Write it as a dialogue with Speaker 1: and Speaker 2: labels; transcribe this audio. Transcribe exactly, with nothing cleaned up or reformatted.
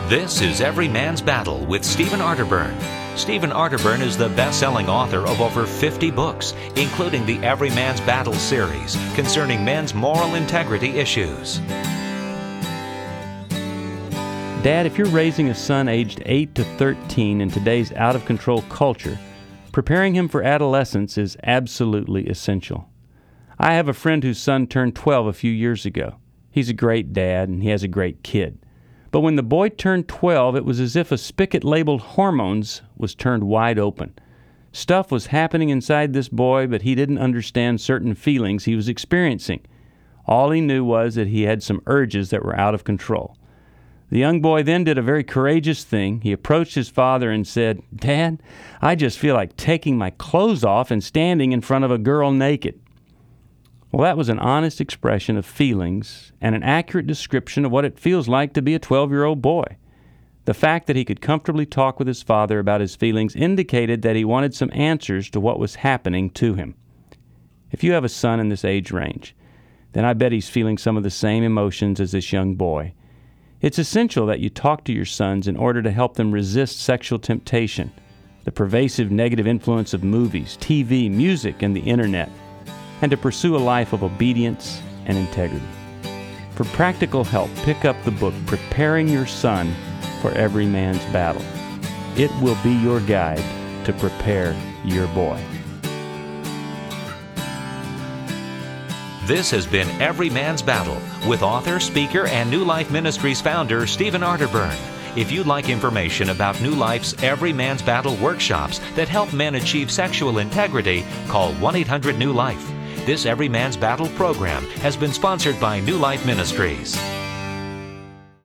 Speaker 1: This is Every Man's Battle with Stephen Arterburn. Stephen Arterburn is the best-selling author of over fifty books, including the Every Man's Battle series concerning men's moral integrity issues.
Speaker 2: Dad, if you're raising a son aged eight to thirteen in today's out-of-control culture, preparing him for adolescence is absolutely essential. I have a friend whose son turned twelve a few years ago. He's a great dad, and he has a great kid. But when the boy turned twelve, it was as if a spigot labeled hormones was turned wide open. Stuff was happening inside this boy, but he didn't understand certain feelings he was experiencing. All he knew was that he had some urges that were out of control. The young boy then did a very courageous thing. He approached his father and said, "Dad, I just feel like taking my clothes off and standing in front of a girl naked." Well, that was an honest expression of feelings and an accurate description of what it feels like to be a twelve-year-old boy. The fact that he could comfortably talk with his father about his feelings indicated that he wanted some answers to what was happening to him. If you have a son in this age range, then I bet he's feeling some of the same emotions as this young boy. It's essential that you talk to your sons in order to help them resist sexual temptation, the pervasive negative influence of movies, T V, music, and the internet, and to pursue a life of obedience and integrity. For practical help, pick up the book, Preparing Your Son for Every Man's Battle. It will be your guide to prepare your boy.
Speaker 1: This has been Every Man's Battle with author, speaker, and New Life Ministries founder Stephen Arterburn. If you'd like information about New Life's Every Man's Battle workshops that help men achieve sexual integrity, call one eight hundred new life. This Every Man's Battle program has been sponsored by New Life Ministries.